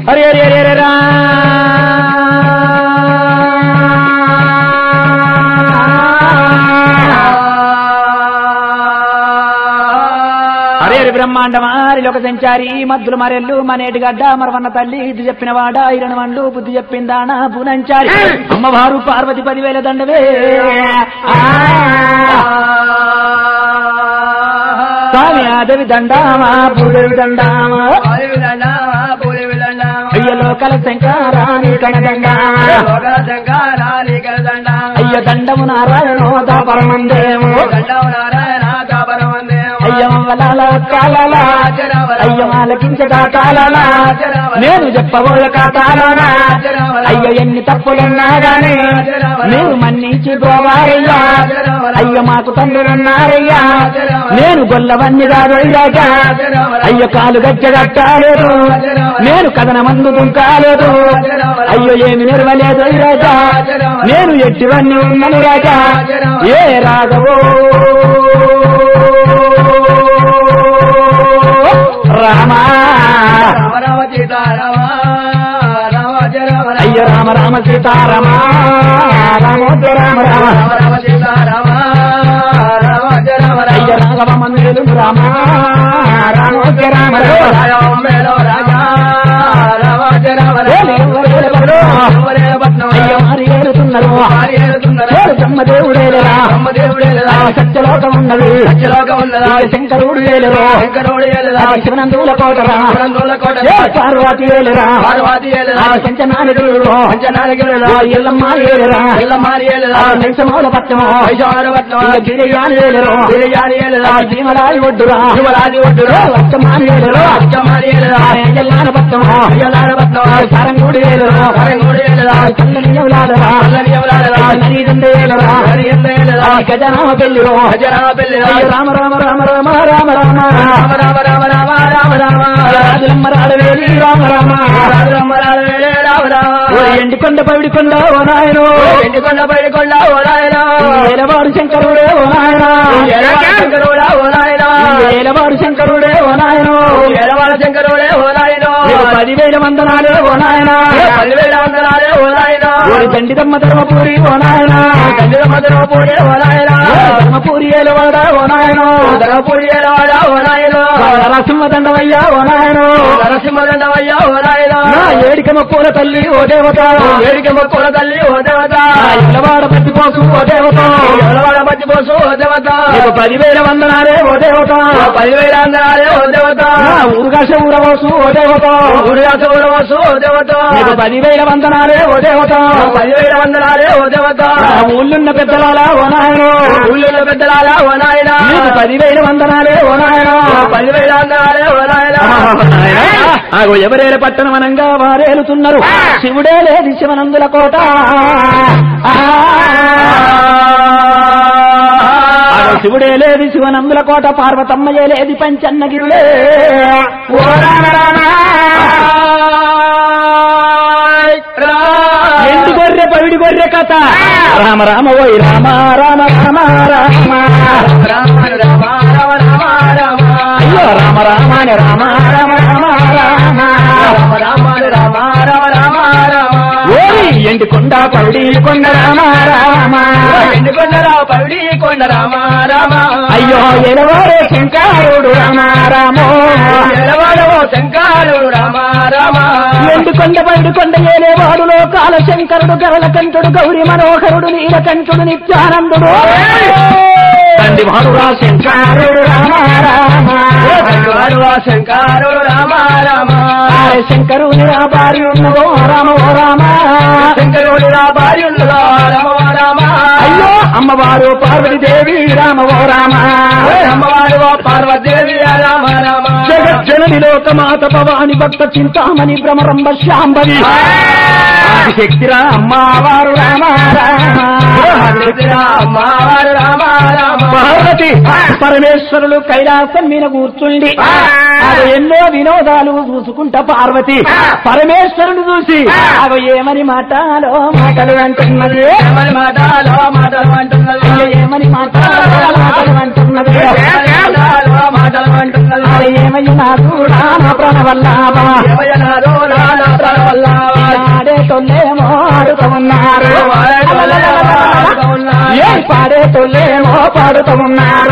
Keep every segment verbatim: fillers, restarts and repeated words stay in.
హరి హరి హరి హరి రా హరి బ్రహ్మాండమారి లోక సంచారి మద్దులు మరెల్లు మనేటి గడ్డ మరవన్న తల్లి ఇది చెప్పిన వాడ ఇరణ వండు బుద్ధి చెప్పిందానా పూనంచారి అమ్మవారు పార్వతి పదివేల దండవే స్వామి ఆదవి దండామా పూదేవి దండామా అయ్య లోకల శంకరాని కనదండామా అయ్య దండము నారాయణో దాపరమందేమో అయ్యమల కాలలా అయ్యమాలకించగా కాలలా నేను చెప్పబోయ కాతాలనా అయ్య ఎన్ని తప్పులున్నా గాని నేను మన్నించి పోవారయ్యా అయ్య మాకు తండ్రులున్నారయ్యా నేను గొల్లవన్ని కాదయ్యాక అయ్య కాలు గజ్జగట్టాలేదు నేను కథన మందు దుంకాలేదు అయ్యో ఏమి నిర్వలేదు రాజా నేను ఎట్టివన్నీ ఉన్నను రాజా ఏ రాఘవో రామ రామ సీతారామ అయ్య రామ రామ సీతారామ రామోజ రామ రామ రామ సీతారామ అయ్య రాఘవ మందిరు రామ రామోజ రామ రాజా రామోజ రామ అయ్య మారి ఏడుతున్నారు బ్రహ్మదేవుడేలరా సత్యలోకం ఉన్నది శంకరుడు ఏలరు శివనందుల కోటరా పార్వతి ఏలరా సంచనాగిరుడు ఎల్లమ్మ ఏలరా శంసమూల పట్టము గిరియాని ఏలరు భీమరాజి ఒడ్డురా అష్టమాని ఏలరు ఎల్లాన పట్టము సారంగుడి ఏలరు గజనామ పెళ్లిరో రామ రామ రామ రామ రామ రామ రామ రామ రామ రామ రామ రామ రాజులమ్మ రాడవేలి రామ రామ రాజులమ్మ రాడవేలి రామ రామ ఎండికొండ పవిడికొండ ఓ నాయనో ఎండికొండ పవిడికొండ ఓ నాయనో ఏలవాడు శంకరుడే ఓ నాయనా శంకరుడా ఓ నాయనా ఏలవాడు శంకరుడే ఓ నాయనో ఏలవాడు శంకరుడే ఓ నాయనో పదివేల వందనాలే ఓ నాయనా పదివేల వందనాలే ఓ నాయనా దండిదమ్మ ధర్మపూరి ఓ నాయనా దండిదమ్మ ధర్మపూరి ఓ నాయనా ధర్మపూరి ఏలవాడ ఓ నాయనో ధర్మపూరి ఏలవాడ ఓ నాయనో నరసింహ దండవయ్యా ఓ నాయనో నరసింహ దండవయ్యా ఓ నాయనా ఏడికమ్మ పూల తల్లి ఓ దేవత ఏడికమ్మ పూల తల్లి ఓ దేవత ఎలవాడ పట్టిపోసు ఓ దేవత ఎలవాడ పట్టిపోసు ఓ దేవత పదివేల వందనాలే ఓ దేవత పదివేల వందనాలే ఓ దేవత ఊరుగాస ఊరవోసు ఓ దేవత ఊరుగాస ఊరవోసు ఓ దేవత పదివేల వందనాలే ఓ దేవత పదివేల వందనాలే ఓ దేవత ఊళ్ళున్న పెద్దలాలా ఓ నాయనో ఊళ్ళున్న పెద్దలాలా ఓ నాయనా పదివేల వందనాలే ఓ నాయనా పదివేల వందనాలే ఓ నాయనా ఆగో ఎవరేల పట్టణం అనంగా వారేలుతున్నారు శివుడే లేది శివనందుల కోట శివుడే లేది శివనందుల కోట పార్వతమ్మయే లేది పంచన్నగిరులే ఓ రామ రామ ఎండు గొర్రె పవిడి గొర్రె కథ రామ రామ ఓయ్ రామ రామ రామ రామ రామ రామ రామ రామ అయ్యో రామ రామాని రామ రామ రామ రామ రామ రామాని రామ రామ రామ రామ ఓయ్ ఎండు కొండ పవిడి కొండ రామ రామ ఎండు కొండరా పవిడి కొండ రామ రామ అయ్యో ఎలవాడే శంకరుడు రామ రామో ఎలవాడో శంకరుడు రామ రామ ఎండు కొండ పవిడి కొండ ఏలేవాడు లోకాల శంకరుడు గరళ కంఠుడు గౌరీ మనోహరుడు నీలకంఠుడు నిత్యానందుడు తండ్రి వాడురా శంకరుడు రామ రామ వాడురా శంకరుడు రామ రామ శంకరుని రా భార్య ఉన్నదో రామ ఓ రామ శంకరుని రా భార్య ఉన్నదో రామ ఓ రామ అయ్యో అమ్మవారు పార్వతీదేవి రామ ఓ రామ అమ్మవారు పార్వతీదేవి రామ రామ జగజ్జనని లోకమాత భవాని భక్త చింతామణి భ్రమరంబ శాంబవి శక్తిరా అమ్మవారు రామ రామ అమ్మవారు రామ రామ పార్వతి పరమేశ్వరులు కైలాసం మీద కూర్చుండి అది ఎన్నో వినోదాలు చూసుకుంటా పార్వతి పరమేశ్వరుడు చూసి అవి ఏమని మాటలో మాటలు అంటున్నది ఏమని మాటలో మాటలు అంటున్నది ఏమని మాటలో మాటలు అంటున్నది మాటలు అంటున్నది ఏమయ్య నాదు రామ ప్రణవల్లాభ ఏమయ్య నాదు రామ పాడేటోళ్ళేమో ఆడుతూ ఉన్నారు ఏ పాడేటోళ్ళేమో పాడుతూ ఉన్నారు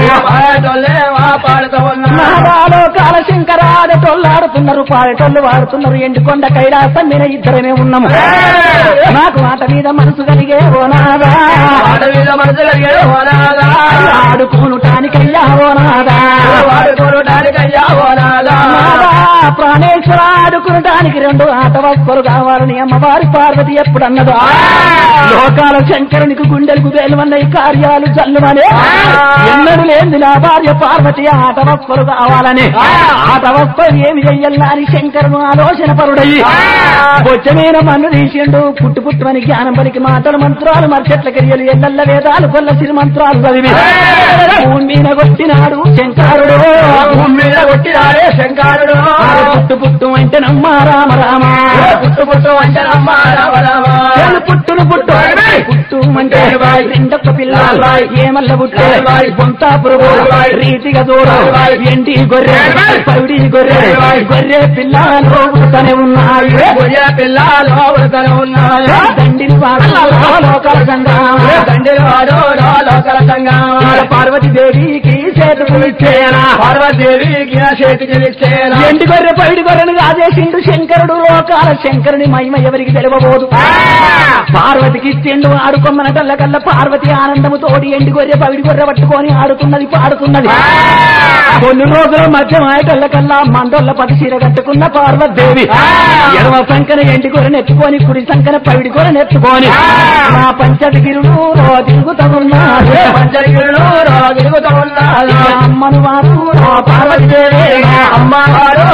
నాగాలోకాల శంకర ఆడేటోళ్ళు ఆడుతున్నారు పాడేటోళ్ళు వాడుతున్నారు ఎండుకొండ కైలాసం మీద ఇద్దరమే ఉన్నాము నాకు ఆట మీద మనసు కలిగే ఓనాదా ఆట మీద మనసు కలిగే ఓనాదా ఆడుకోనుటానికయ్యా ఓనాదా ఆడుకోనుటానికయ్యా ఓనాదా ప్రాణేశ్వర ఆడుకునటానికి రెండు ఆట వస్తువులు కావాలని అమ్మవారి పార్వతి ఎప్పుడన్నదో లోకాల శంకరునికి గుండెలకు వేలువన్న ఈ కార్యాలు చల్లుమనే ఎన్నడూ లేని నా భార్య పార్వతి ఆట వస్తువులు కావాలని ఆట వస్తువులు ఏమి చెయ్యాలని అని శంకరును ఆలోచన పరుడయ్యి బొచ్చమైన మన్ను తీసిండు పుట్టు పుట్టుమని జ్ఞానం పలికి మాటలు మంత్రాలు మర్చెట్ల కెరియలు ఎల్లెల్ల వేదాలు కొల్ల సిరి మంత్రాలు చదివి భూమి మీద కొట్టినాడు శంకరుడు భూమి మీద కొట్టినాడే శంకరుడు పుట్టు పుట్టు అంటే నమ్మ రామ రామ పుట్టు పుట్టు అంటే నమ్మ రామ రామ పుట్టును పుట్టు పుట్టు అంటే రెండొక్క పిల్ల ఏమల్ల పుట్టే బొంతా పురుగు రీతిగా దూర ఎండి గొర్రె పౌడి గొర్రె గొర్రె పిల్లలు ఉడతనే ఉన్నాయి గొర్రె పిల్లలు ఉడతనే ఉన్నాయి దండిని వాడు లోకల సంఘం దండిని వాడు లోకల సంఘం పార్వతీదేవికి చేతులు ఇచ్చేయనా పార్వతీదేవికి చేతులు ఇచ్చేయనా ఎండి గొర్రె పౌడి గొర్రెను ఆదేశిండు శంకరుడు లోకాల శంకరుని మహిమ ఎవరికి తెలియబోదు పార్వతికి ఇచ్చిండు ఆడుకొమ్మనటల్ల కల్లా పార్వతి ఆనందము తోడి ఎండి గొర్రె పవిడి గొర్రె పట్టుకొని ఆడుతున్నది పాడుతున్నది కొన్ని రోజుల మధ్య మాయటల్ల కల్లా మండోళ్ళ పది చీర కట్టుకున్న పార్వతీదేవి ఎడమ సంకన ఎండి గొర్రెను ఎత్తుకొని కుడి సంకన పవిడి గొర్రెను ఎత్తుకొని నా పంచగిరులు తిరుగుతున్నారు పంచగిరులు తిరుగుతున్నారు అమ్మను వారు పార్వతీదేవి అమ్మవారు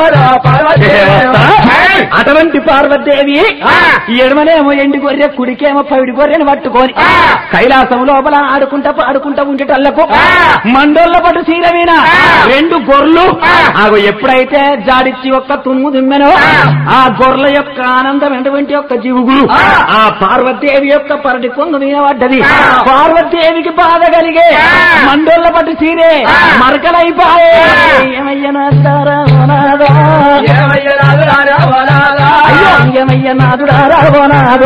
అటువంటి పార్వతీదేవి ఎడమనేమో ఎండి గొర్రె కుడికేమో పవిడి గొర్రెను పట్టుకొని కైలాసం లోపల ఆడుకుంటా పాడుకుంటా ఉండేటళ్లకు మండోళ్ళ పట్టు సీరమీన రెండు గొర్రెలు ఆగో ఎప్పుడైతే జాడిచ్చి ఒక్క తుమ్ము దుమ్మెనో ఆ గొర్రెల యొక్క ఆనందం ఎటువంటి యొక్క జీవుగులు ఆ పార్వతీదేవి యొక్క పరటి కొంగు మీద పడ్డది పార్వతీదేవికి బాధ కలిగే మండోళ్ళ పట్టు సీరే మరకలైపోయే ఏమయ్య నాదురారా ఏమయ్య నాదురారా ఓనాదో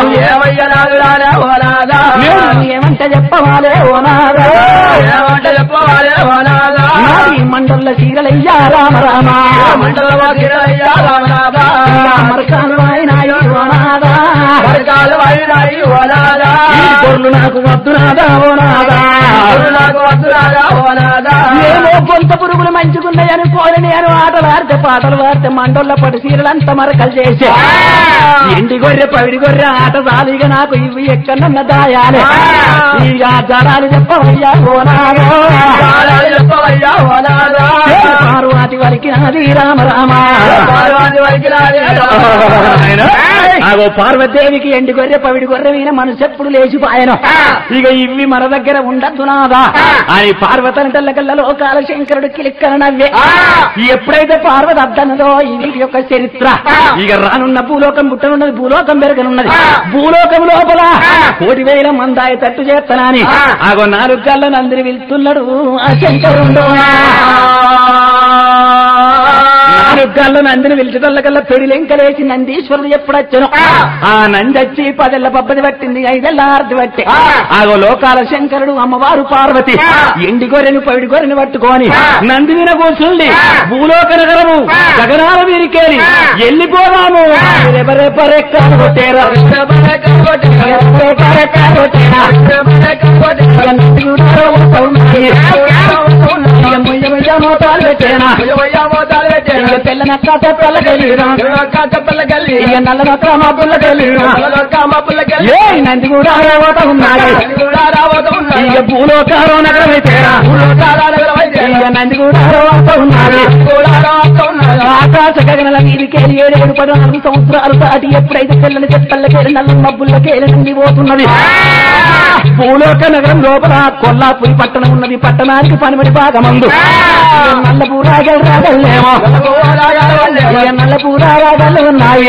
ఏమంటే చెప్పవాలే ఓనాదా ఏమంటే చెప్పవాలే ఓనాదా మండల సీరలయ్యా రామ రామ మండల సీరలయ్యా రామ రామ మరకాలు వాయినాయి ఓనాదా మరకాలు వాయినాయి ఓనాదా గొర్రెలు నాకు వద్దునాదా ఓనాదా నాకు వద్దునాదా ఓనాదా ఏమో కొంత పురుగులు మంచుకున్నాయని కోరిని అని ఆటలు ఆడితే పాటలు ఆడితే మండోళ్ళ పడి సీరలంతా మరకలు చేసే ఎండి గొర్రె పవిడి గొర్రె ఆట సాలిగా నాకు ఇవి ఎక్కడన్న దాయాలి ఇక జరాలు చెప్పవయ్యా ఓనాదో చెప్పవయ్యా ఓనాదో పార్వతి వరికి నాది రామ రామ పార్వతి వరికి నాది అగో పార్వతీదేవికి ఎండి గొర్రె పవిడి గొర్రె మీద మనసు ఎప్పుడు లేచిపోయాను ఇక ఇవి మన దగ్గర ఉండద్దు నాదా అని పార్వతి అంటల్లకల్లా లోకాల శంకరుడు కిలిక్కన నవ్వే ఎప్పుడైతే పార్వతి అద్దన్నదో ఇది యొక్క చరిత్ర ఇక రానున్న భూలోకం పుట్టనున్నది భూలోకం పెరగనున్నది భూలోకం లోపల కోటి వేల మందాయి తట్టు చేస్తానని ఆగో నాలుగు కళ్ళ నందిని వెళ్తున్నాడు ఆ శంకరుడు నాలుగు కళ్ళ నందిని పిలిచటల్లకల్లా పెడిలెంకలేసి నందీశ్వరుడు ఎప్పుడొచ్చను ఆ నంది వచ్చి పదెళ్ళ పబ్బది పట్టింది ఐదెళ్ళ ఆర్తి పట్టి ఆగో లోకాల శంకరుడు అమ్మవారు పార్వతి ఎండి గొర్రెను పవిడి గొర్రెను పట్టుకొని నందిన కూర్చుండి భూలోక నగరము గగనాల వీరికేరి వెళ్ళిపోదాము రెపరెపరెక్కలు కొట్టేరా మోతాలు పెట్టేనా తెల్లనక్క తెల్లగలిరా ఇక నల్లనక్క మా పుల్లగలిరా నంది కూడా రావత ఉన్నాడు ఇక భూలోకారో నగరమైతేరా ఇక నంది కూడా రావత ఉన్నాడు ఆకాశ గగనల వీరికేలి ఏడు ఏడు పది నాలుగు సంవత్సరాలు దాటి ఎప్పుడైతే తెల్లని చెట్టల్లకేలి నల్ల మబ్బుల్లకేలి నుండి పోతున్నది భూలోక నగరం లోపల కొల్లాపురి పట్టణం ఉన్నది పట్టణానికి పనిబడి భాగమందు నల్ల పూరాగలు రాగలేమో నల్ల పూరాగాలు ఉన్నాయి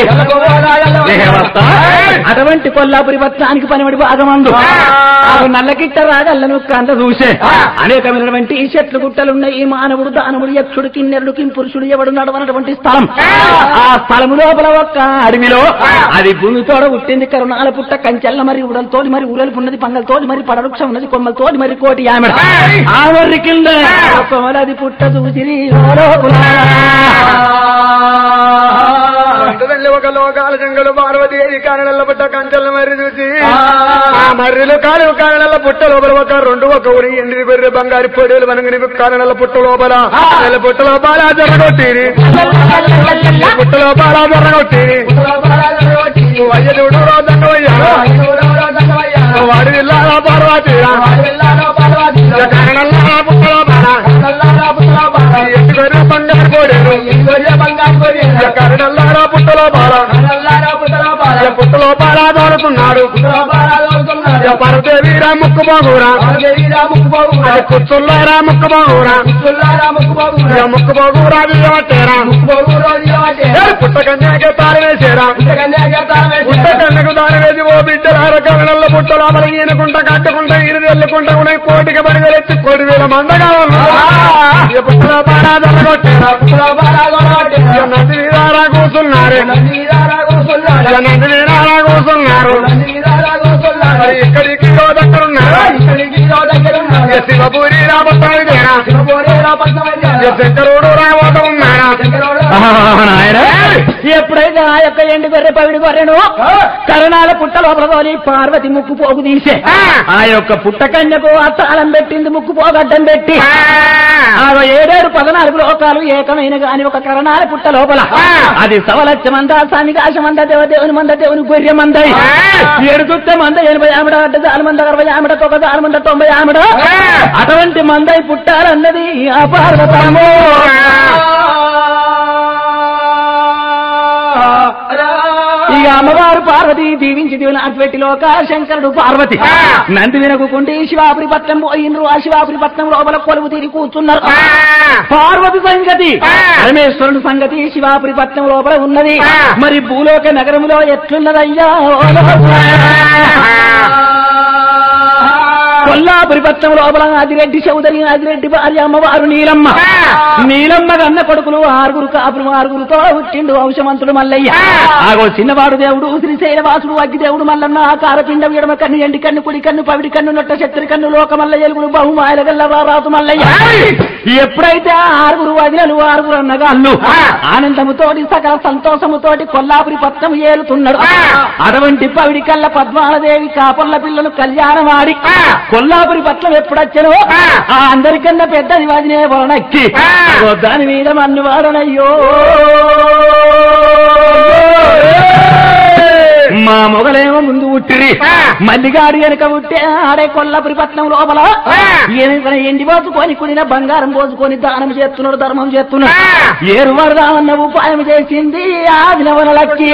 అటువంటి కొల్లాపురి పత్రానికి పనిబడి భాగమందు నల్లకిట్ట రాగలను కంద చూసే అనేకమైనటువంటి చెట్లు గుట్టలున్నాయి. మానవుడు దానవుడు యక్షుడు కిన్నెరుడు కింపురుషుడు ఎవడు నడవనటువంటి స్థలం. ఆ స్థలం లోపల ఒక్క అడవిలో అది భూమితోడ పుట్టింది కరుణాల పుట్ట కంచెల్ల మరి ఉడలతోటి మరి ఊరలు ఉన్నది పంగలతోటి మరి పడవృక్షం ఉన్నది కొమ్మలతోటి మరి కోటి ఆమె ఆమె కింద కొమలది పుట్ట చూసిరి ఒక లోకాల జంగలు పార్వతి కారణల పుట్ట కంచెల మర్రి చూసి ఆ మర్రిలో కాలు కారణల పుట్ట లోపల ఒక రెండు ఒక ఊరి ఎండి బెర్రె బంగారు పొడేలు వనగని కారణల పుట్ట లోపల పుట్ట లోపల జరగొట్టిరి పుట్ట లోపల జరగొట్టిరి వయ్యదుడు రోజంగవయ్యాడు వాడి వెళ్ళాలా పార్వతి కారణల పుట్ట లోపల ఎండి బెర్రె బంగారు పొడేలు కారణల్లారా పుట్టలో బాల పుట్టలో బాల దోడుతున్నాడు పరదేవీరా ముక్కు బాగురా కుచ్చుల్లారా ముక్కు బాగురా ముక్కు బాగురా దిగబట్టేరా పుట్ట కన్యాకే తాళి వేసేరా పుట్ట కన్యకు తాళి వేసి ఓ బిడ్డలార కరణల్లో పుట్ట లోపల ఈయనకుంట కట్టుకుంటా ఈయన వెళ్ళుకుంటా ఉన్నాయి కోటికి బడిగలెత్తి కోటి వేల మందగా ఉన్నారు పుట్టలో బాగా దొరగొట్టేరా నంది వీరారా కూర్చున్నారు నంది వీరారా కూర్చున్నారు ఇక్కడికి దగ్గరున్నారు శివపూరి రాబోతాయినా శంకరుడు రాబోతూ ఉన్నారా ఎప్పుడైతే ఆ యొక్క ఎండు గొర్రె పవిడి గొర్రెను కరణాల పుట్ట లోపల తోలి పార్వతి ముక్కు పోగు తీసే ఆ యొక్క పుట్ట కన్యకు తాళం పెట్టింది ముక్కు పోగడ్డం పెట్టి ఆ ఏడేడు పదనాలుగు లోకాలు ఏకమైన గాని ఒక కరణాల పుట్ట లోపల అది సవలక్ష మంద సామికాశ మంద దేవదేవుని మంద దేవుని గొర్రె మంద ఏడు చుట్ట మంద ఎనభై ఆమెడ అడ్డ దాని మంద అరవై ఆమెడ ఒక దాని మంద తొంభై ఆమెడ అటువంటి మందై పుట్టాలన్నది ఆ పార్వతము. ఇక అమ్మవారు పార్వతి దీవించి దీవులు అటువంటి లోక శంకరుడు పార్వతి నంది వినకుంటే శివాపురి పట్నం పోయినరు. ఆ శివాపురి పట్నం లోపల కొలువు తీరి కూర్చున్నారు. పార్వతి సంగతి పరమేశ్వరుడు సంగతి శివాపురి పట్నం లోపల ఉన్నది. మరి భూలోక నగరంలో ఎట్లున్నదయ్యా కొల్లాపురి పట్నం లోపల ఆదిరెడ్డి చౌదరి ఆదిరెడ్డి భార్య అమ్మవారు నీలమ్మ. నీలమ్మ కన్న కొడుకులు ఆరుగురు కాపులు ఆరుగురుతో పుట్టిండు వంశమంతుడు మల్లయ్య. ఆగో చిన్నవాడు దేవుడు శ్రీశైలవాసుడు అగ్గి దేవుడు మల్లన్న ఆకారపిండ ఎడమ కన్ను ఎండి కన్ను కుడి కన్ను పవిడి కన్ను నొట్ట శత్రి కన్ను లోక మల్ల ఎలుగులు బహుమాయల గల్ల రారాతు మల్లయ్య. ఎప్పుడైతే ఆరుగురు వదినలు ఆరుగురు అన్నగాళ్ళు ఆనందముతోటి సకల సంతోషముతోటి కొల్లాపురి పట్నం ఏలుతున్నాడు. అటువంటి పవిడి కల్ల పద్మాలదేవి కాపర్ల పిల్లలు కళ్యాణమాడి కొల్లాపురి పట్నం ఎప్పుడొచ్చనో ఆ అందరికన్నా పెద్దది వదినే వలనక్కి దాని మీద మన్ను వాడనయ్యో మా మొగలేమో ముందు ఉట్టిరి మల్లిగాడి వెనక ఉట్టే ఆడే కొల్లాపురి పట్నం లోపల ఎండి పోసుకొని కుడిన బంగారం పోసుకొని దానం చేస్తున్నాడు ధర్మం చేస్తున్నాడు. ఏరు వరదామన్న ఉపాయం చేసింది ఆదిన వనలక్కి.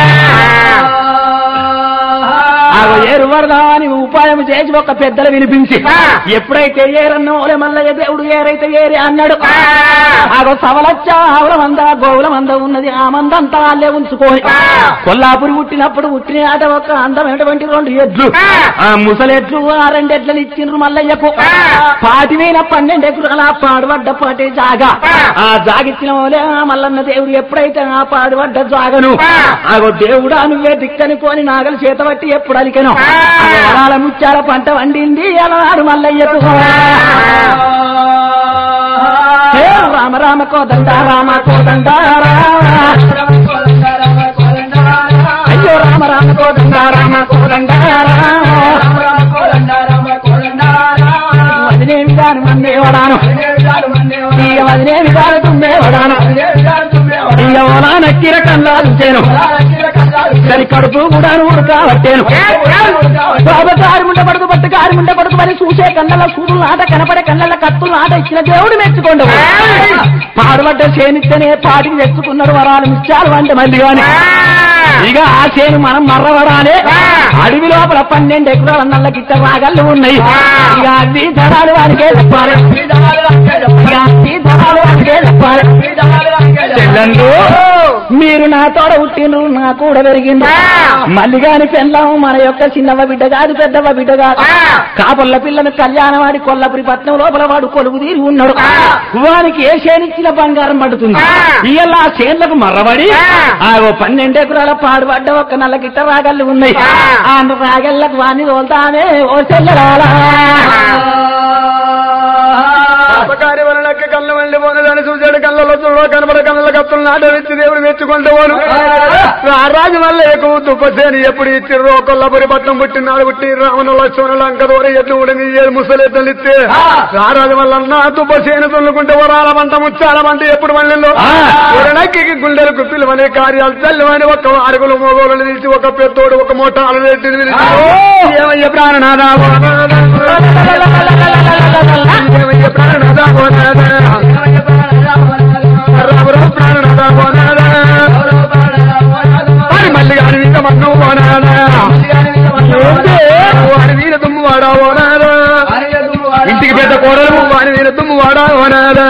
ఏరు వరదా అని ఉపాయం చేసి ఒక పెద్దలు వినిపించి ఎప్పుడైతే ఏరన్నో మల్లయ్య దేవుడు ఏరైతే ఏరి అన్నాడు. ఆగో సవలచ్చ ఆవుల మంద గోవుల మంద ఉన్నది. ఆ మందంతా వాళ్ళే ఉంచుకొని కొల్లాపురి పుట్టినప్పుడు పుట్టిన ఆట ఒక అందమైనటువంటి రెండు ఎడ్లు ఆ ముసలెడ్లు ఆ రెండెడ్లను ఇచ్చిండ్రు మల్లయ్యకు. పాటి మీద పన్నెండు ఎకరాల పాడుబడ్డ పాటే జాగా ఆ జాగిచ్చిన వాళ్ళే మల్లన్న దేవుడు ఎప్పుడైతే ఆ పాడుబడ్డ జాగను ఆగో దేవుడా నువ్వే దిక్కనుకొని నాగలు చేత బట్టి ఎప్పుడు అలికెను అలా ముచ్చాల పంట వండింది అలనాడు మల్లయ్యకు. రామ రామ కోదండ రామ కోదండ అయ్యో రామ రామ కోదండ రామ కోదండ వదిలేమి దాని మందే వడాను ఇక వదిలేమి దాని తుమ్మే వడాను ఇక ఓలా నక్కిర కన్నాలు చేను సరి కడుపు కూడా ఉడకబట్టేను. బాబా కారు ముండ పడుకు పట్టు కారు ముండ పడుకు మరి చూసే కన్నల సూదులు ఆట కనపడే కన్నల కత్తులు ఆట ఇచ్చిన దేవుడు మెచ్చుకోండు. పాడుబడ్డ చేనిస్తేనే పాటికి తెచ్చుకున్నాడు వరాలు ఇచ్చారు అంటే మళ్ళీ కానీ ఇక ఆ చేను మనం మర్రవడాలి అడవి లోపల పన్నెండు ఎకరాల నల్ల గిట్ట రాగళ్ళు ఉన్నాయి ఇక అవి ధరాలు వారికే చెప్పాలి ఇక అవి ధరాలు వారికే చెప్పాలి చెల్లెళ్ళు మీరు నా తోడ పుట్టిండ్రు నా కూడా పెరిగిండ్రు మల్లిగాని పెళ్ళాము మన యొక్క చిన్నవ బిడ్డ కాదు పెద్దవ బిడ్డ కాదు కాపల్ల పిల్లను కళ్యాణం వాడి కొల్లపురి పట్నం లోపల వాడు కొలువు తీరి ఉన్నాడు వానికి ఏ చేనిచ్చిన బంగారం పడుతుంది ఇయ్యలా ఆ చేన్లకు మర్రబడి ఆ పన్నెండు ఎకరాల పాడుపడ్డ ఒక్క నల్ల గిట్ట రాగళ్ళు ఉన్నాయి ఆ రాగళ్ళకు వాణ్ణి తోలుతానే ఓ చెల్లెలా అపకారి వలనకి కళ్ళ వెళ్ళి పోనదాన్ని చూసాడు కళ్ళలో చూడ కనబడ కళ్ళ కత్తులు నాటవిచ్చి దేవుడు మెచ్చుకుంటూ పోను ఆ రాజు వల్ల ఎక్కువ దుప్పసేని ఎప్పుడు ఇచ్చిర్రు కొల్లపురి పట్నం పుట్టినాడు పుట్టి రావణ లక్ష్మణులు అంకదోర ఎట్లు ఉడమి ముసలెద్దలు ఇస్తే ఆ రాజు వల్ల అన్న దుప్పసేని తొల్లుకుంటే వరాల పంట ముచ్చాల పంట ఎప్పుడు మళ్ళీ నక్కి గుండెలకు పిలువనే కార్యాలు చల్లువని ఒక అరుగులు మోగోలు తీసి ఒక పెద్దోడు ఒక మోటాలు రెడ్డిని పిలిచి ఏమయ్య ప్రాణనాథా ఏమయ్య ప్రాణనాథా మళ్ళీ గారి వీర మన్ను పోనాడా వారి వీర దుమ్ము వాడా పోనాడా ఇంటికి పెద్ద కోడలు వారి వీర దుమ్ము వాడా పోనాడా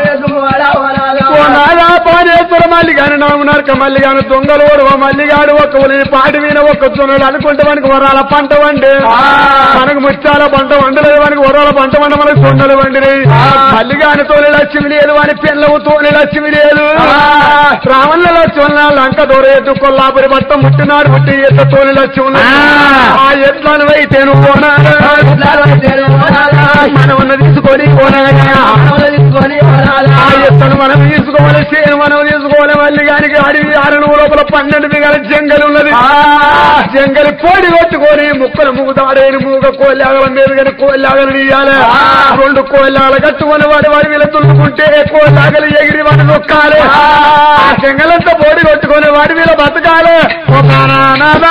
నాదా పానేశ్వర మల్లిగాని నామునార్క మల్లిగాని దొంగలోడు మల్లిగాడు ఒక పాటి వీణ ఒక్క జొన్నలు అనుకుంటే మనకు వరాల పంట వండి మనకు ముచ్చాల పంట వండలేదు మనకు వరాల పంట వండ మనకు సొన్నలు వండిని మల్లిగాని తోని లక్ష్మి లేదు అని పిల్లవు తోని లక్ష్మి లేదు రావణ లక్ష్మణ లంక దొరేటు కొల్లాపురి పట్టం ముట్టినాడు ముట్టి ఎట్ల తోని లక్ష్మి ఆ ఎట్లను అయితే నువ్వు మనం తీసుకొని ఆ ఎట్లను మనం తీసుకోవాలి చేను మనం తీసుకోవాలి మళ్ళీ కానీ అడవి ఆరణం లోపల పన్నెండు మిగల జంగలు ఉన్నది జంగలి కోడి కొట్టుకొని ముక్కలు మూగుతాడేని మూగ కోళ్ళాగల మీద కానీ కోళ్ళాగలు తీయాలి రెండు కోళ్ళాగలు కట్టుకొని వాడి వాడి వీళ్ళ తులుకుంటే కోళ్ళాగలు ఎగిరి వాడి నొక్కాలి ఆ జంగలంతా కోడి కొట్టుకొని వాడి వీళ్ళ బతకాలి ఒక నానా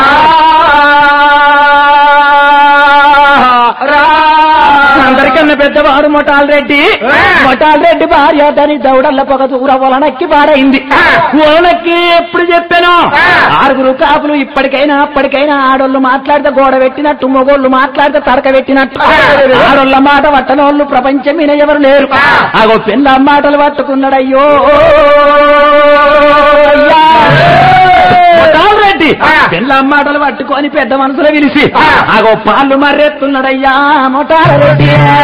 అందరికన్నా పెద్దవాడు మొటాల్ రెడ్డి మొటాల్ రెడ్డి భార్య దాని దౌడల్ల పొగ దూర వలనక్కి పాడైంది వలనక్కి ఎప్పుడు చెప్పాను ఆరుగురు కాపులు ఇప్పటికైనా అప్పటికైనా ఆడోళ్ళు మాట్లాడితే గోడ పెట్టినట్టు మొగోళ్ళు మాట్లాడితే తడక పెట్టినట్టు ఆడోళ్ళ మాట పట్టనోళ్ళు ప్రపంచం మీద ఎవరు లేరు ఆగో పిల్ల మాటలు పట్టుకున్నాడయ్యో రెడ్డి పిల్ల మాటలు పట్టుకొని పెద్ద మనసులో పిలిచి ఆగో పాళ్ళు మర్రెత్తున్నాడయ్యా మొటాల రెడ్డి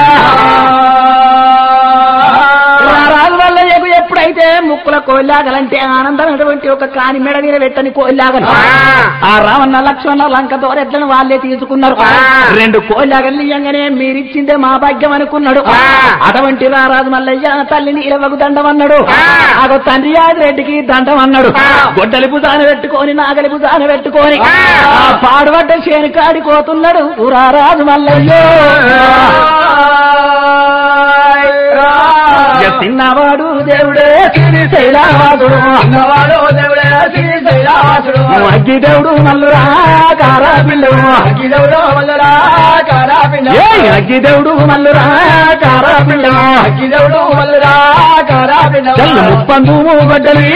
రాజు వల్ల ఎప్పుడైతే ముక్కుల కోల్లాగలంటే ఆనందమైనటువంటి ఒక కాని మెడ మీద పెట్టని కోల్లాగలు ఆ రావణ లక్ష్మణ లంక దోరెట్లను వాళ్ళే తీసుకున్నారు రెండు కోల్లాగలు ఇయ్యంగానే మీరిచ్చిందే మా భాగ్యం అనుకున్నాడు అటువంటి రారాజు మల్లయ్య తల్లిని ఇరవకు దండం అన్నాడు ఆగో తండ్రి రెడ్డికి దండం అన్నాడు గొడ్డలి భుజాన పెట్టుకొని నాగలి భుజాన పెట్టుకొని ఆ పాడుబడ్డ చేను కాడిపోతున్నాడు రారాజు మల్లయ్యో తిన్నవాడు దేవుడే శ్రీశైలవాసుడు అన్నవాడు దేవుడే శ్రీశైలవాసుడు అగ్గి దేవుడు మల్లురా కారా పిల్లవు అగ్గి దేవుడు మల్లురా కారా పిల్లవు అగ్గి దేవుడు మల్లురా కారా పిల్లవు అగ్గి దేవుడు మల్లురా కారా పిల్లవు ముప్పందు గొడ్డలి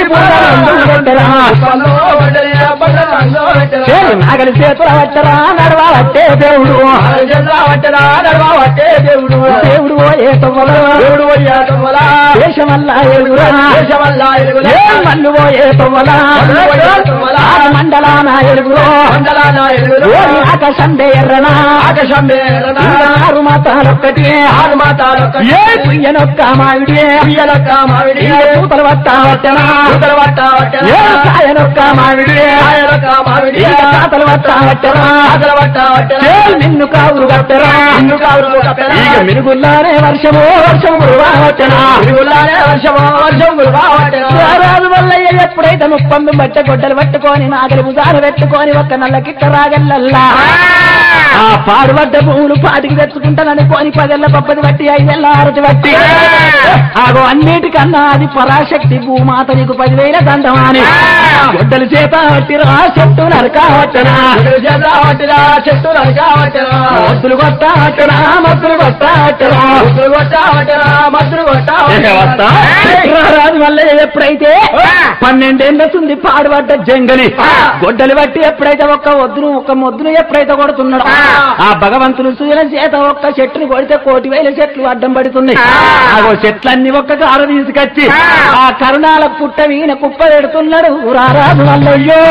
నాగలి చేతుల పట్టరా నడవా పట్టే దేవుడు పట్టరా నడవా పట్టే దేవుడు దేవుడు ఏ తొవ్వల దేవుడు దేశమల్లా ఎలుగురా దేశమల్లా ఎలుగురా మన్ను పోయే తొవ్వల మండలాన ఎలుగురో మండలాన ఎలుగురో ఆకాశంబే ఎర్రనా ఆకాశంబే ఎర్రనా ఆరు మాతాలొక్కటి ఆరు మాతాలొక్కటి ఏ పుయ్యనొక్క మావిడి పుయ్యనొక్క మావిడి పూతల వట్ట వట్టనా పూతల వట్ట వట్టనా ఏ కాయనొక్క మావిడి కాయనొక్క మావిడి తాతల వట్ట వట్టనా తాతల వట్ట వట్టనా నిన్ను కావురు కట్టరా నిన్ను కావురు కట్టరా ఇక మిరుగుల్లానే వర్షము వర్షము వట్టనా మిరుగుల్లానే వర్షము వర్షము వట్టనా రాజు వల్లయ్య ఎప్పుడైతే ముప్పందు బట్ట గొడ్డలు పట్టుకొని నాగలి భుజాలు పెట్టుకొని ఒక్క నల్ల కిట్ట రాగల్లల్లా ఆ పాడుబడ్డ భూములు పాటికి తెచ్చుకుంటానని పోని పదేళ్ల పప్పది బట్టి ఐదేళ్ల ఆరతి బట్టి ఆగో అన్నిటికన్నా అది పరాశక్తి భూమాత నీకు పదివేల దండమాని గొడ్డలు చేత పట్టిరా చెట్టు నరకావట్టనా చెట్టు నరకావట్టనా మద్దులు కొట్టావట్టనా మద్దులు కొట్టావట్టనా మద్దులు కొట్టావట్టనా మద్దులు కొట్టావట్టనా రాజు వల్ల ఎప్పుడైతే పన్నెండేళ్ళ తుంది పాడుపడ్డ జంగలి గొడ్డలు బట్టి ఎప్పుడైతే ఒక్క వద్దును ఒక్క మొద్దును ఎప్పుడైతే కొడుతున్నాడు ఆ భగవంతుడు సూర్యుల చేత ఒక్క చెట్టును కొడితే కోటి వేల చెట్లు అడ్డం పడుతున్నాయి ఆ చెట్లన్నీ ఒక్క కారు తీసుకొచ్చి ఆ కరుణాల పుట్ట వీణ కుప్ప పెడుతున్నాడు రారాజు వల్లయ్యో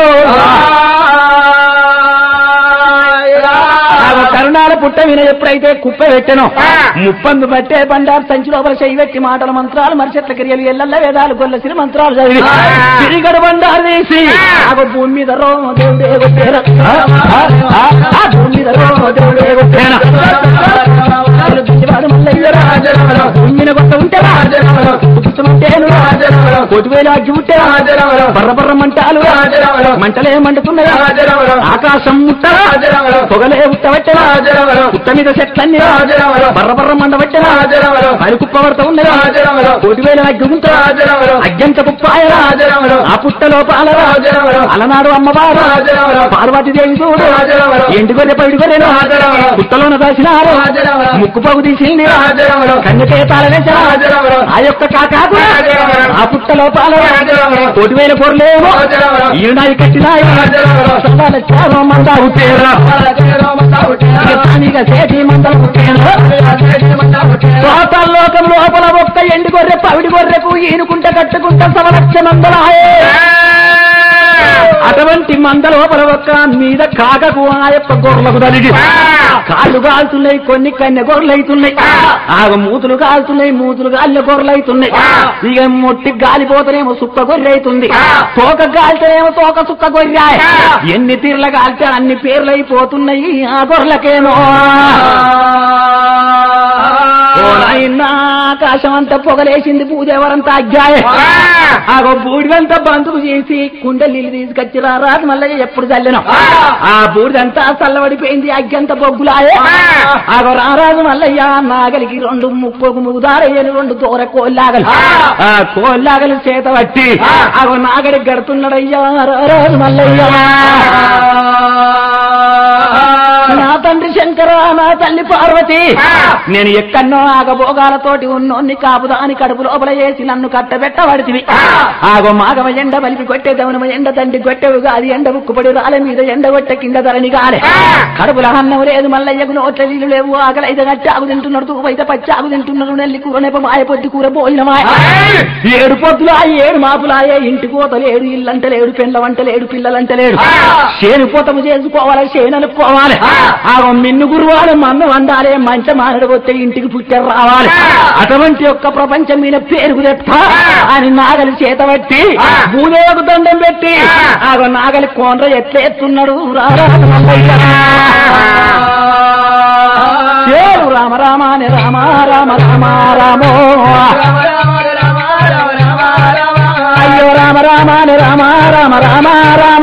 కరుణాల పుట్ట విన ఎప్పుడైతే కుప్ప పెట్టానో ముప్పందు పట్టే బండారు సంచి లోపల చెయ్యి పెట్టి మాటల మంత్రాలు మరిచెట్ల క్రియలు ఎల్లల్ల వేదాలు గొల్లసిన మంత్రాలు చదివి తిరిగడు బండారు వేసి ఆ భూమి మీద రో దేవుడే కొట్టేరా ఆ భూమి మీద రో దేవుడే కొట్టేనా భూమిని కొట్ట ఉంటే కోటి వేలు అగ్గి ఉంటే బర్ర బర్ర మంటాలు మంటలే మండుతున్నాయి ఆకాశం ముట్టరా పొగలే ఉట్టబట్టరా పుట్ట మీద చెట్లన్నీ బర్ర బర్ర మండబట్టరా అది కుప్ప పడతా ఉన్నది కోటి వేల అగ్గి ఉంటా అగ్గంత కుప్పాయరా ఆ పుట్ట లోపాల అలనాడు అమ్మవారు పార్వతీదేవి చూడు ఎండుగొర్రె పైడుగొర్రెను పుట్టలోన దాచినారు ముక్కు పగు తీసింది కన్నుకే తాళవేసరా ఆ యొక్క కాకాకు ఆ పుట్ట లోపాల కోటి వేల పొరలేమో ఈనాయి కట్టినాయి మందా ఉట్టేరా లోకం లోపల ఒక్క ఎండు గొర్రె పవిడి గొర్రెకు ఈనుకుంట కట్టుకుంట సవలక్ష మందలాయే అటువంటి మంద లోపల ఒక్క మీద కాకకు ఆ యొక్క గొర్రెలకు తలిగి కాళ్ళు కాలుతున్నాయి కొన్ని కన్నె గొర్రెలు అవుతున్నాయి ఆ మూతులు కాలుతున్నాయి మూతులు గాలిన గొర్రెలు అవుతున్నాయి ఇక మొట్టి గాలిపోతేనేమో సుక్క గొర్రె అవుతుంది తోక గాలితేనేమో తోక సుక్క గొర్రె ఎన్ని తీర్ల కాలితే అన్ని పేర్లు అయిపోతున్నాయి ఆ గొర్రెలకేమో ఆకాశం అంతా పొగలేసింది పూజెవరంతా అగ్గాయ ఆగో బూడిదంతా బంతుకు చేసి కుండ నీళ్ళు తీసుకొచ్చి రాదు మళ్ళీ ఎప్పుడు చల్లినాం ఆ బూడిదంతా చల్లబడిపోయింది అగ్గంత బొగ్గులాయే ఆగో రారాజు మల్లయ్య నాగలికి రెండు ముప్పకు ముగుదారయ్యని రెండు దూర కోల్లాగలు ఆ కోల్లాగలు చేత పట్టి ఆగో నాగడికి గడుతున్నాడయ్యా రారాజు మల్లయ్య నా తండ్రి శంకర నా తల్లి పార్వతి నేను ఎక్కన్నో ఆగభోగాలతోటి ఉన్నోన్ని కాపుదాని కడుపు లోపల వేసి నన్ను కట్టబెట్టబడితివి ఆగో మాగమ ఎండ బలిపి కొట్టే దవనమ ఎండ తండ్రి కొట్టెవు కాదు ఎండ ఉక్కుపడి రాలే మీద ఎండ కొట్టే కింద ధరని కాలే కడుపుల అన్నం లేదు మల్లయ్యకు నోట్ల నీళ్ళు లేవు ఆకలైతే గట్టి ఆగు తింటున్నాడు తూపైతే పచ్చి ఆగు తింటున్నాడు నెల్లి కూర నెప్ప మాయ పొద్దు కూర పోయిన మాయ ఏడు పొద్దులా ఏడు మాపులాయే ఇంటి కోత లేడు ఇల్లంట లేడు పెండ్ల వంట లేడు పిల్లలంట లేడు చేను పోతము చేసుకోవాలి చేను అనుకోవాలి ఆగో మిన్ను గురువాడు మన్ను వండాలి మంచ మానడు వస్తే ఇంటికి పుట్టారు రావాలి అటువంటి యొక్క ప్రపంచం మీద పేరుకు తెప్ప అని నాగలి చేత పట్టి భూదేవకు దండం పెట్టి ఆగో నాగలి కోండ్ర ఎట్లా ఎత్తున్నాడు పేరు రామ రామ అని రామ రామ రామ రామో అయ్యో రామ రామ అని రామ రామ రామ రామ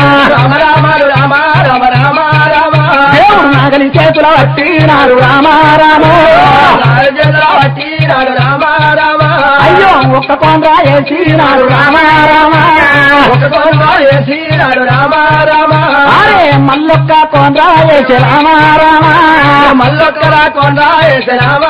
దేవుడు నాగలి చేతుల పట్టినాడు రామ రామ అయ్యో ఒక్క కోండ్ర వేసినాడు రామ రామ అరే మల్లొక్క కోండ్ర వేసి రామ రామ మల్లొక్కరా కోండ్ర వేసి రామ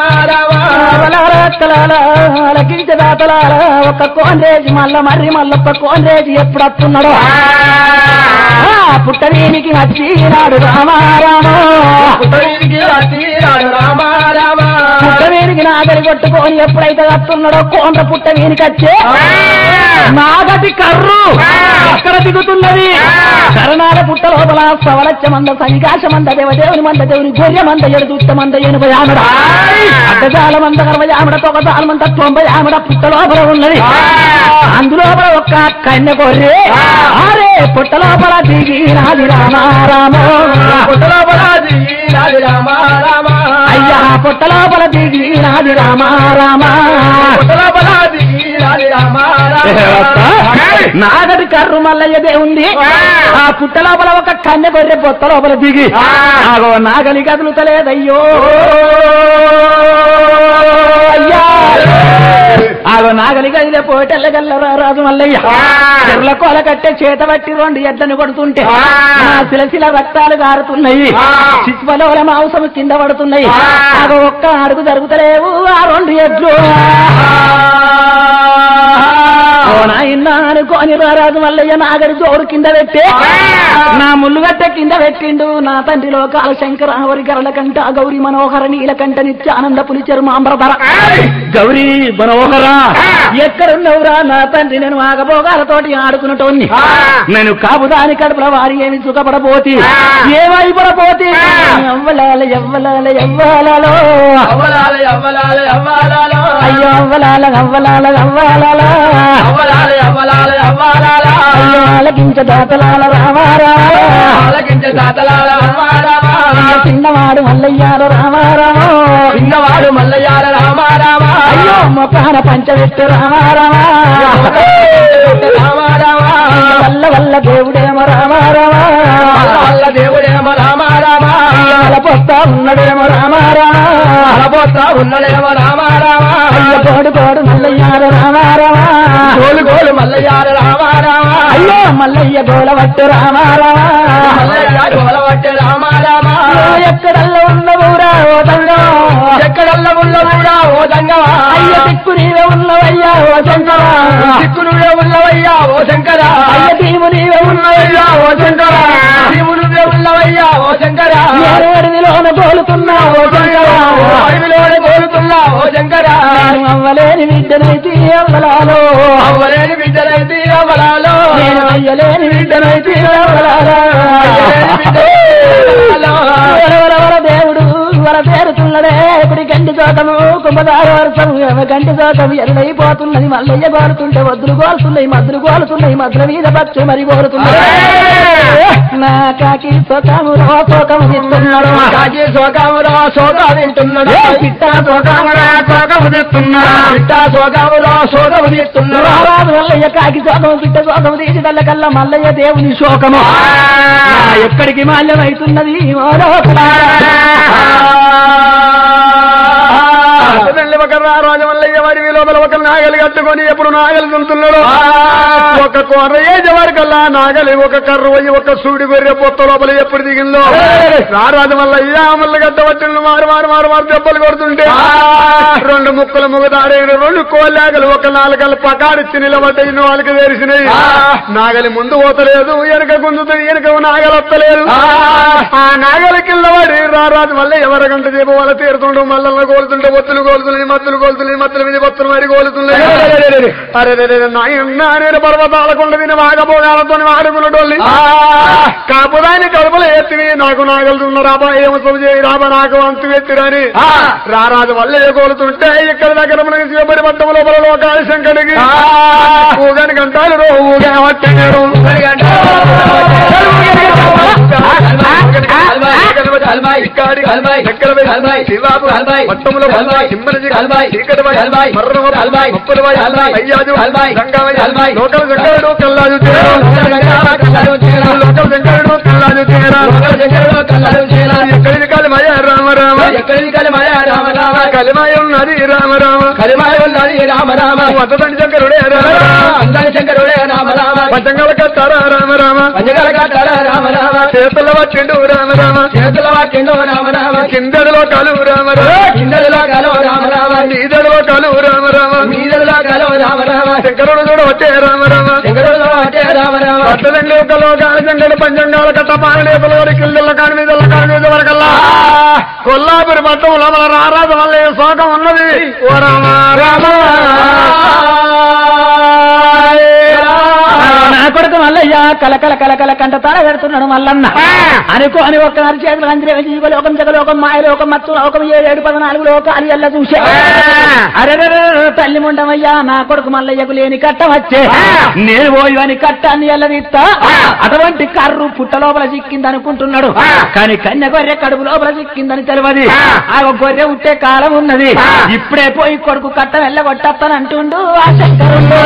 రామలకించదాతల ఒక్క కోండ్రేసి మల్ల మర్రి మల్లొక్క కోండ్రేసి ఎప్పుడు వస్తున్నాడు పుట్టవీనికి వచ్చినాడు రామారామ పుట్టవీనికి వచ్చినాడు రామారామ పుట్టవీనికి నాగలి కొట్టుకొని ఎప్పుడైతే వస్తున్నాడో కోండ్ర పుట్టవీనికి వచ్చే నాగటి కర్రు ఎక్కడ దిగుతున్నది శరణాల పుట్ట లోపల సవలచ్చ మంద సంకాశ మంద దేవదేవుని మంద దేవుని గొర్రె మంద ఎడుదుత్త మంద ఎనుభై ఆమడ అడ్డజాల మంద అరవై ఆమడ తొగజాల మంద తొంభై ఆమడ పుట్ట లోపల ఉన్నది అందులోపల ఒక్క కన్నె గొర్రె అరే పుట్ట లోపల దిగి నాది రామ రామ పుట్ట లోపల దిగి నాది రామ రామ అయ్యా పుట్ట లోపల దిగి నాది రామ రామ పుట్ట లోపల దిగి నాది రామ నాగడి కర్రు మల్లయ్యదే ఉంది ఆ పుట్ట లోపల ఒక కన్నె గొర్రె పొట్ట లోపల దిగి ఆగో నాగలి కదులుతలేదయ్యో అయ్యా ఆగో నాగలి గదిలే పోటెల్ల గల్లరా రాజు మల్లయ్య చెర్ల కోల కట్టే చేత బట్టి రెండు ఎడ్లను కొడుతుంటే నా శిలశిల రక్తాలు గారుతున్నాయి శిశువలోల మాంసము కింద పడుతున్నాయి ఆగో ఒక్క అడుగు జరుగుతలేవు ఆ రెండు ఎడ్లు నాయన అనుకోని రారాజు మల్లయ్య నాగడి జోడు కింద పెట్టే నా ముళ్ళుగడ్డ కింద పెట్టిండు నా తండ్రి లోకాల శంకర వరి గరల కంట గౌరీ మనోహర నీలకంఠ నిత్య ఆనంద పులిచెరు మాంబరధర గౌరీ మనోహర ఎక్కడున్నవురా నా తండ్రి నేను ఆగభోగాలతోటి ఆడుకున్నటోన్ని నేను కాపుదాని కడుపుల వారి ఏమి సుఖపడపోతి ఏమైపడపోతి ఎవ్వలాల ఎవ్వలాల ఎవ్వాలలో అయ్యో అవ్వలాల అవ్వలాల అవ్వాలలో అయ్యో ఆలకించ దాతలాల రామారా ఆలకించ దాతలాల రామారామ చిన్నవాడు మల్లయ్యారు రామారామో చిన్నవాడు మల్లయ్యాల రామారామ అయ్యో మొకాన పంచవెట్టు రామారామా రామారామ వల్ల వల్ల దేవుడేమో రామారామా వల్ల దేవుడేమో రామారామ అలపోతా ఉన్నడేమో రామారామా అలపోతా ఉన్నడేమో రామారామ అయ్యో కోడు కోడు మల్లయ్యారు రామారామా గోలు గోలు మల్లయ్యాల రామారామ అయ్యో మల్లయ్య గోలవట్టు రామారామా మల్లయ్య గోలవట్టు రామారామ ఎక్కడల్లా ఉన్నవురా ఓ దంగం ఎక్కడల్లా ఉన్నవురా ఓ దంగవా అయ్య దిక్కు నీవే ఉన్నవయ్యా ఓ శంకరా దిక్కు నువ్వే ఉన్నవయ్యా ఓ శంకరా అయ్య దీము నీవే ఉన్నవయ్యా ఓ శంకరా దీము నువ్వే ఉన్నవయ్యా ఓ శంకరా అడవిలోన గోలుతున్నా ఓ శంకరా అడవిలోనే గోలుతున్నా ఓ శంకరా నేను అవ్వలేని బిడ్డనైతే అవ్వలాలో అవ్వలేని బిడ్డలైతే అవ్వలాలో నేను అయ్యలేని బిడ్డనైతే అవ్వలాలో వరవరవర దేవుడు వర పేరుతున్నదే ఇప్పుడు గంటి చోటము కుంభదార వర్షము గంటి చోటము ఎల్లైపోతున్నది మల్లయ్య కోరుతుంటే వద్దులు కోరుతున్నాయి మద్దులు కోరుతున్నాయి మద్దుల మీద పచ్చు మరి కోరుతున్నాయి నా కాకి సోకములో సోకము తిస్తున్నాడు కాకి సోకములో సోక తింటున్నాడు పిట్టా సోకమురా సోకము తిస్తున్నాడు పిట్టా సోకములో సోకము తీస్తున్నాడు రారాజు మల్లయ్య కాకి శోకము పిట్ట శోకము తీసి కల్లా మల్లయ్య దేవుని శోకము ఎక్కడికి మాల్యమైతున్నది ఒక రాజమల్లయ్య వారి లోపల ఒక నాగలి కట్టుకొని ఎప్పుడు నాగలి తుంటున్నాడు ఒక కొర్ర ఏజ వరకల్లా నాగలి ఒక కర్ర పోయి ఒక సూడి గొర్రె పొత్త లోపల ఎప్పుడు దిగిందో రారాజమల్లయ్య మల్ల గడ్డ పట్టిన మారు మారు మారు మారు దెబ్బలు కొడుతుంటే రెండు ముక్కలు ముగదారైన రెండు కోళ్ళాగలు ఒక నాలుగలు పకాడిచ్చి నిలబడ్డాయి నాలుగు తెరిసినాయి నాగలి ముందు పోతలేదు వెనక గుంజుతుంది వెనక నాగలు వస్తలేదు ఆ నాగలి కింద పడి రారాజు మళ్ళీ ఎవరికంట దీప వాళ్ళ తీరుతుండో మల్లల్లో కోలుతుంటే ఒత్తులు కోలుతున్నాయి మత్తులు కోలుతున్నాయి మత్తుల మీద బొత్తులు మరి కోలుతున్నాయి అరే నాయన నేను పర్వతాల కొండ మీద వాగపోగాలతో వాడుకున్నటోళ్ళి కాపుదాని కడుపులో ఎత్తివి నాకు నాగలుతున్న రాబా ఏమో సొమ్ము చేయి రాబా నాకు అంతు ఎత్తిరని రారాజు వల్ల కోలుతుంటే ఇక్కడ దగ్గర మనకి శివపరి పట్టం లోపల లోకాల శంకరికి ఊగని గంటాలు రో ఊగా పట్టారు ఎక్కడి కాలి మయా రామ రామ ఎక్కడి కాలి మయా రామ రామ కలిమాయ ఉన్నది రామ రామ కలిమాయ ఉన్నది రామ రామ వద్దదండి శంకరుడే రామ అందని శంకరుడే రామ రామ పంచంగల కట్టారా రామ రామ పంచంగల కట్టారా రామ రామ చేతుల పట్టిండు రామ రామ చేతుల పట్టిండు రామ రామ కిందలో కలు రామ రామ కిందలో కలు రామ రామ నీదలో కలు రామ రామ నీదలో కలు రామ రామ శంకరుడు కూడా వచ్చే రామ రామ శంకరుడు వచ్చే రామ రామ వద్దదండి ఒక లోకాల శంకరుడు పంచంగాల కట్ట పాలనేతల వారి కిందల కాని మీద కాని మీద వరకల్లా కొల్లాపురి పట్టం లోపల రారాజు వల్ల శోకం ఉన్నది ఓ రామ రామ కొడుకు మల్లయ్య కలకల కలకల కంట తాళ పెడుతున్నాడు మల్లన్న అనుకో అని ఒక్క చేతులు అందరూ జీవలోకం జగలోకం మాయలోకం మత్తు లోకం ఏడు పద్నాలుగు లోకాలు ఎల్ల చూసే అరే తల్లి ముండమయ్యా నా కొడుకు మల్లయ్యకు లేని కట్టం వచ్చే నేను పోయి అని కట్టాన్ని ఎల్లదిస్తా అటువంటి కర్రు పుట్ట లోపల చిక్కింది అనుకుంటున్నాడు కానీ కన్య గొర్రె కడుపు లోపల చిక్కిందని తెలియదు ఆ గొర్రె ఉట్టే కాలం ఉన్నది ఇప్పుడే పోయి కొడుకు కట్టం ఎల్లగొట్టని అంటుండు ఆ శంకరుడు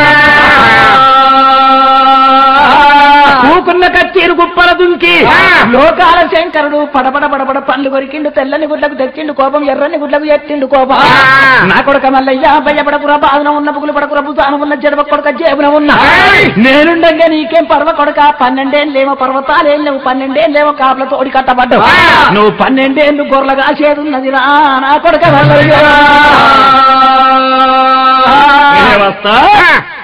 కూకున్న కచ్చీరు గుప్పల దుంకి లోకాల శంకరుడు పడపడ పడపడ పండ్లు కొరికిండు తెల్లని గుడ్లకు తెచ్చిండు కోపం ఎర్రని గుడ్లకు ఎత్తిండు కోపం నా కొడుక మల్లయ్య భయపడకురా బాధన ఉన్న పుగులు పడకురా భుజాన ఉన్న జడవ కొడుక జేబున ఉన్నా నేనుండగా నీకేం పర్వ కొడుక పన్నెండేళ్ళేమో పర్వతాలేం లేవు పన్నెండేళ్ళేమో కాపుల తోడి కట్టబడ్డావు నువ్వు పన్నెండేళ్ళు గొర్రెలుగా చేదున్నది రా నా కొడుక మల్లయ్య వస్తా